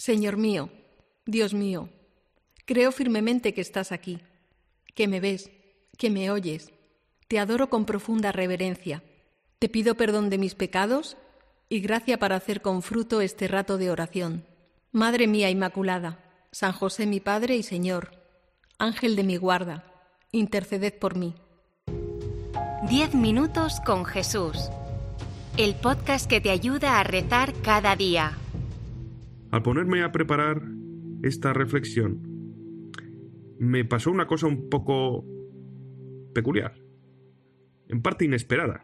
Señor mío, Dios mío, creo firmemente que estás aquí, que me ves, que me oyes. Te adoro con profunda reverencia. Te pido perdón de mis pecados y gracia para hacer con fruto este rato de oración. Madre mía Inmaculada, San José mi Padre y Señor, Ángel de mi guarda, interceded por mí. 10 minutos con Jesús. El podcast que te ayuda a rezar cada día. Al ponerme a preparar esta reflexión, me pasó una cosa un poco peculiar, en parte inesperada,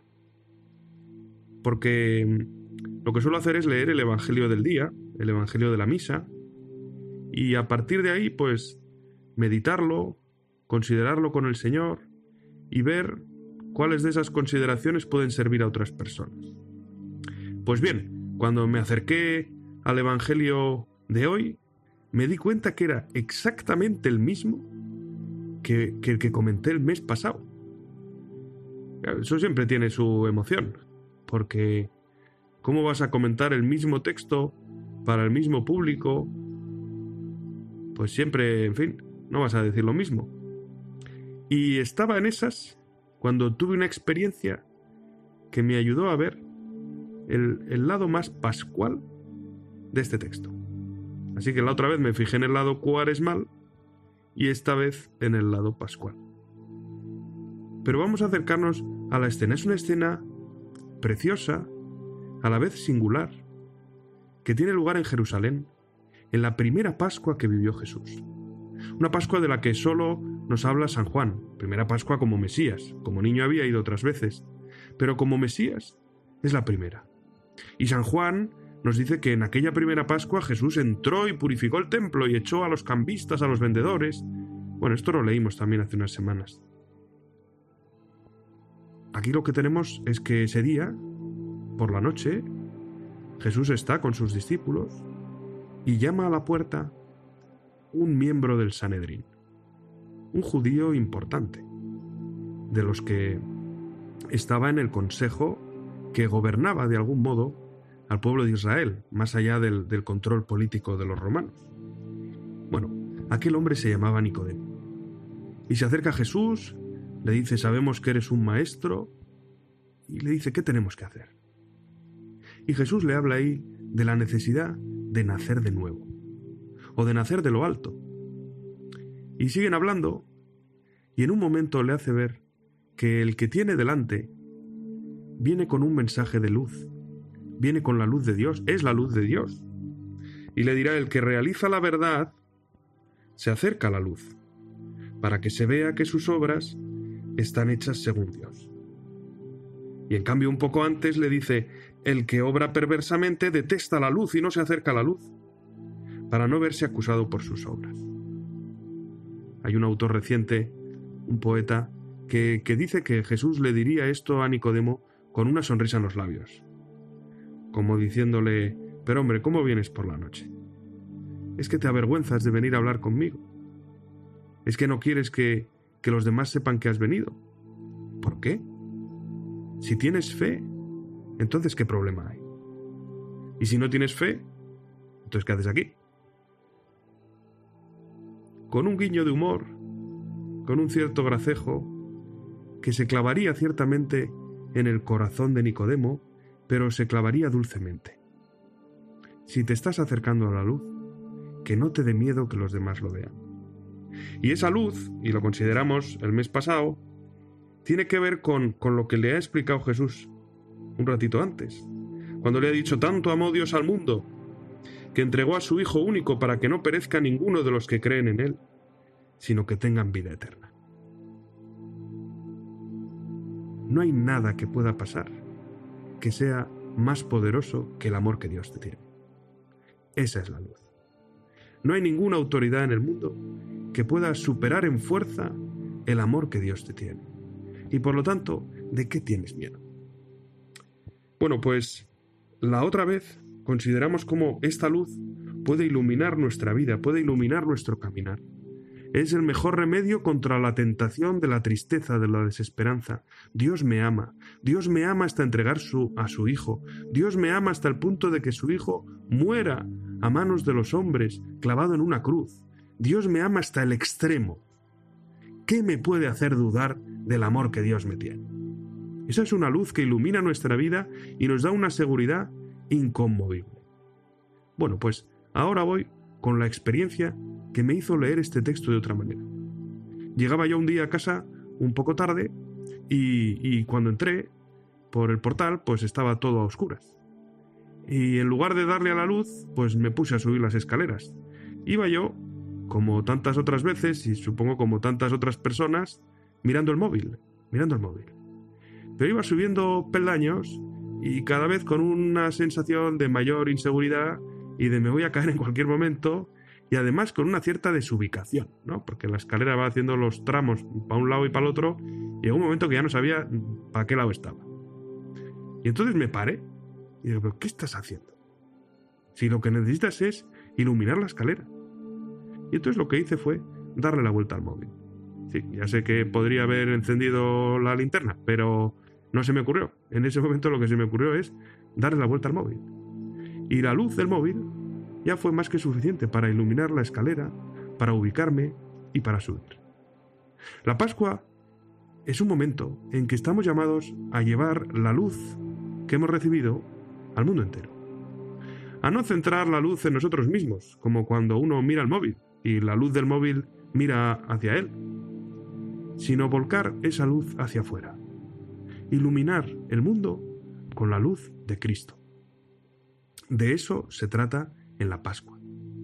porque lo que suelo hacer es leer el Evangelio del día, el Evangelio de la misa, y a partir de ahí, pues, meditarlo, considerarlo con el Señor y ver cuáles de esas consideraciones pueden servir a otras personas. Pues bien, cuando me acerqué al Evangelio de hoy, me di cuenta que era exactamente el mismo que el que comenté el mes pasado. Eso siempre tiene su emoción, porque ¿cómo vas a comentar el mismo texto para el mismo público? Pues siempre, en fin, no vas a decir lo mismo. Y estaba en esas cuando tuve una experiencia que me ayudó a ver el lado más pascual de este texto. Así que la otra vez me fijé en el lado cuaresmal y esta vez en el lado pascual. Pero vamos a acercarnos a la escena. Es una escena preciosa, a la vez singular, que tiene lugar en Jerusalén, en la primera Pascua que vivió Jesús. Una Pascua de la que solo nos habla San Juan, primera Pascua como Mesías. Como niño había ido otras veces, pero como Mesías es la primera. Y San Juan nos dice que en aquella primera Pascua Jesús entró y purificó el templo y echó a los cambistas, a los vendedores. Bueno, esto lo leímos también hace unas semanas. Aquí lo que tenemos es que ese día, por la noche, Jesús está con sus discípulos y llama a la puerta un miembro del Sanedrín, un judío importante, de los que estaba en el consejo que gobernaba de algún modo al pueblo de Israel, más allá del control político de los romanos. Bueno, aquel hombre se llamaba Nicodemo. Y se acerca a Jesús, le dice: sabemos que eres un maestro, y le dice: ¿qué tenemos que hacer? Y Jesús le habla ahí de la necesidad de nacer de nuevo, o de nacer de lo alto. Y siguen hablando, y en un momento le hace ver que el que tiene delante viene con un mensaje de luz, viene con la luz de Dios, es la luz de Dios. Y le dirá: el que realiza la verdad se acerca a la luz, para que se vea que sus obras están hechas según Dios. Y en cambio un poco antes le dice: el que obra perversamente detesta la luz y no se acerca a la luz, para no verse acusado por sus obras. Hay un autor reciente, un poeta, que dice que Jesús le diría esto a Nicodemo con una sonrisa en los labios, como diciéndole: pero hombre, ¿cómo vienes por la noche? ¿Es que te avergüenzas de venir a hablar conmigo? ¿Es que no quieres que los demás sepan que has venido? ¿Por qué? Si tienes fe, entonces ¿qué problema hay? Y si no tienes fe, entonces ¿qué haces aquí? Con un guiño de humor, con un cierto gracejo, que se clavaría ciertamente en el corazón de Nicodemo, pero se clavaría dulcemente. Si te estás acercando a la luz, que no te dé miedo que los demás lo vean. Y esa luz, y lo consideramos el mes pasado, tiene que ver con lo que le ha explicado Jesús un ratito antes, cuando le ha dicho: tanto amó Dios al mundo, que entregó a su Hijo único para que no perezca ninguno de los que creen en Él, sino que tengan vida eterna. No hay nada que pueda pasar que sea más poderoso que el amor que Dios te tiene. Esa es la luz. No hay ninguna autoridad en el mundo que pueda superar en fuerza el amor que Dios te tiene. Y por lo tanto, ¿de qué tienes miedo? Bueno, pues la otra vez consideramos cómo esta luz puede iluminar nuestra vida, puede iluminar nuestro caminar. Es el mejor remedio contra la tentación de la tristeza, de la desesperanza. Dios me ama hasta entregar a su Hijo. Dios me ama hasta el punto de que su Hijo muera a manos de los hombres, clavado en una cruz. Dios me ama hasta el extremo. ¿Qué me puede hacer dudar del amor que Dios me tiene? Esa es una luz que ilumina nuestra vida y nos da una seguridad inconmovible. Bueno, pues ahora voy con la experiencia que me hizo leer este texto de otra manera. Llegaba yo un día a casa un poco tarde y cuando entré por el portal pues estaba todo a oscuras. Y en lugar de darle a la luz, pues me puse a subir las escaleras. Iba yo, como tantas otras veces y supongo como tantas otras personas, mirando el móvil. Pero iba subiendo peldaños y cada vez con una sensación de mayor inseguridad y de me voy a caer en cualquier momento, y además con una cierta desubicación, ¿no? Porque la escalera va haciendo los tramos para un lado y para el otro y llegó un momento que ya no sabía para qué lado estaba. Y entonces me paré y digo, ¿pero qué estás haciendo? Si lo que necesitas es iluminar la escalera. Y entonces lo que hice fue darle la vuelta al móvil. Sí, ya sé que podría haber encendido la linterna, pero no se me ocurrió. En ese momento lo que se me ocurrió es darle la vuelta al móvil. Y la luz del móvil ya fue más que suficiente para iluminar la escalera, para ubicarme y para subir. La Pascua es un momento en que estamos llamados a llevar la luz que hemos recibido al mundo entero. A no centrar la luz en nosotros mismos, como cuando uno mira el móvil y la luz del móvil mira hacia él, sino volcar esa luz hacia afuera. Iluminar el mundo con la luz de Cristo. De eso se trata en la Pascua.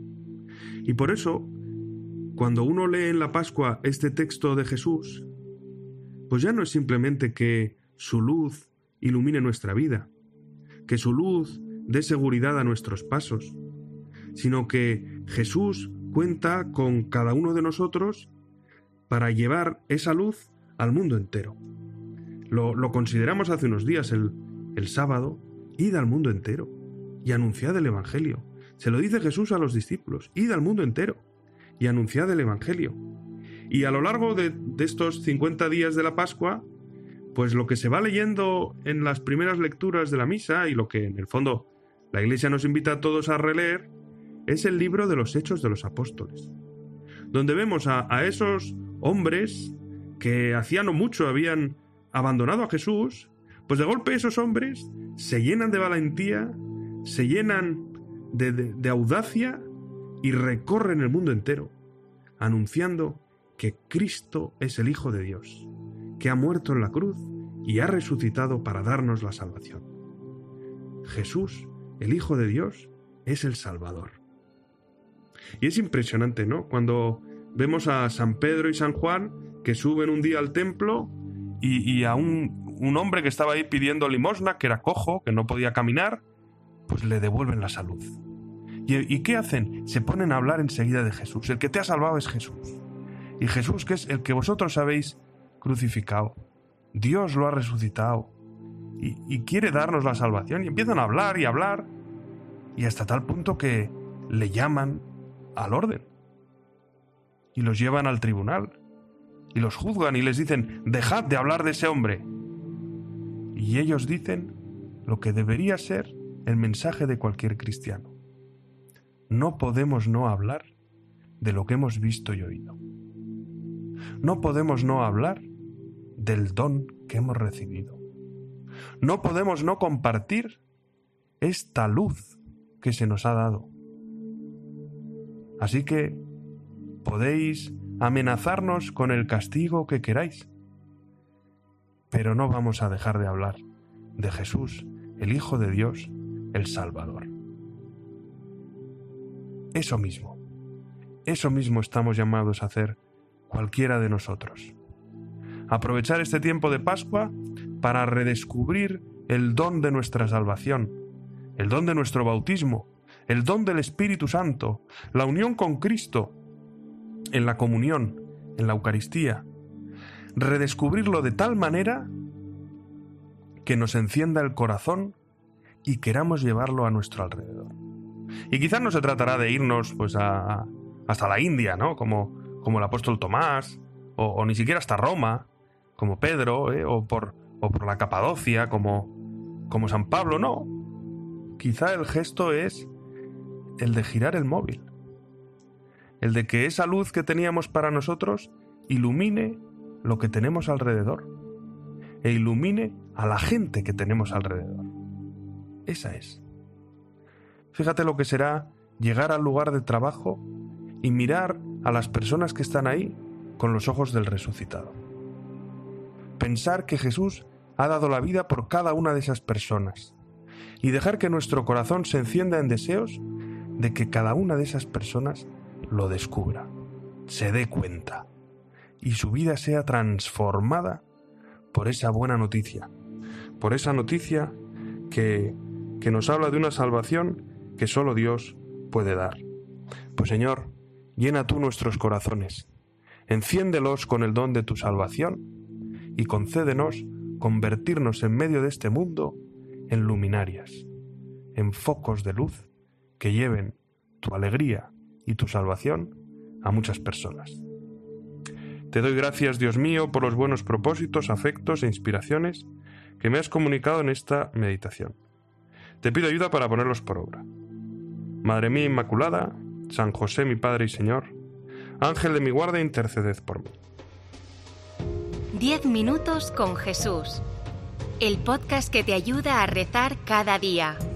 Y por eso, cuando uno lee en la Pascua este texto de Jesús, pues ya no es simplemente que su luz ilumine nuestra vida, que su luz dé seguridad a nuestros pasos, sino que Jesús cuenta con cada uno de nosotros para llevar esa luz al mundo entero. Lo consideramos hace unos días, el sábado, id al mundo entero y anunciad el Evangelio. Se lo dice Jesús a los discípulos, id al mundo entero y anunciad el Evangelio. Y a lo largo de estos 50 días de la Pascua, pues lo que se va leyendo en las primeras lecturas de la misa y lo que en el fondo la Iglesia nos invita a todos a releer es el libro de los Hechos de los Apóstoles, donde vemos a esos hombres que hacía no mucho habían abandonado a Jesús, pues de golpe esos hombres se llenan de valentía, se llenan de audacia y recorren el mundo entero, anunciando que Cristo es el Hijo de Dios, que ha muerto en la cruz y ha resucitado para darnos la salvación. Jesús, el Hijo de Dios, es el Salvador. Y es impresionante, ¿no? Cuando vemos a San Pedro y San Juan que suben un día al templo y a un hombre que estaba ahí pidiendo limosna, que era cojo, que no podía caminar, pues le devuelven la salud. ¿Y qué hacen? Se ponen a hablar enseguida de Jesús. El que te ha salvado es Jesús. Y Jesús, que es el que vosotros habéis crucificado. Dios lo ha resucitado. Y quiere darnos la salvación. Y empiezan a hablar y hablar. Y hasta tal punto que le llaman al orden. Y los llevan al tribunal. Y los juzgan y les dicen, dejad de hablar de ese hombre. Y ellos dicen lo que debería ser el mensaje de cualquier cristiano. No podemos no hablar de lo que hemos visto y oído. No podemos no hablar del don que hemos recibido. No podemos no compartir esta luz que se nos ha dado. Así que podéis amenazarnos con el castigo que queráis, pero no vamos a dejar de hablar de Jesús, el Hijo de Dios, el Salvador. Eso mismo estamos llamados a hacer cualquiera de nosotros. Aprovechar este tiempo de Pascua para redescubrir el don de nuestra salvación, el don de nuestro bautismo, el don del Espíritu Santo, la unión con Cristo en la comunión, en la Eucaristía. Redescubrirlo de tal manera que nos encienda el corazón y queramos llevarlo a nuestro alrededor. Y quizás no se tratará de irnos pues hasta la India, ¿no? Como el apóstol Tomás, o ni siquiera hasta Roma, como Pedro, o por la Capadocia, como San Pablo, no. Quizá el gesto es el de girar el móvil, el de que esa luz que teníamos para nosotros ilumine lo que tenemos alrededor e ilumine a la gente que tenemos alrededor. Esa es. Fíjate lo que será llegar al lugar de trabajo y mirar a las personas que están ahí con los ojos del resucitado. Pensar que Jesús ha dado la vida por cada una de esas personas y dejar que nuestro corazón se encienda en deseos de que cada una de esas personas lo descubra, se dé cuenta y su vida sea transformada por esa buena noticia, por esa noticia que nos habla de una salvación que solo Dios puede dar. Pues Señor, llena tú nuestros corazones, enciéndelos con el don de tu salvación y concédenos convertirnos en medio de este mundo en luminarias, en focos de luz que lleven tu alegría y tu salvación a muchas personas. Te doy gracias, Dios mío, por los buenos propósitos, afectos e inspiraciones que me has comunicado en esta meditación. Te pido ayuda para ponerlos por obra. Madre mía Inmaculada, San José mi Padre y Señor, Ángel de mi guarda, interceded por mí. 10 minutos con Jesús. El podcast que te ayuda a rezar cada día.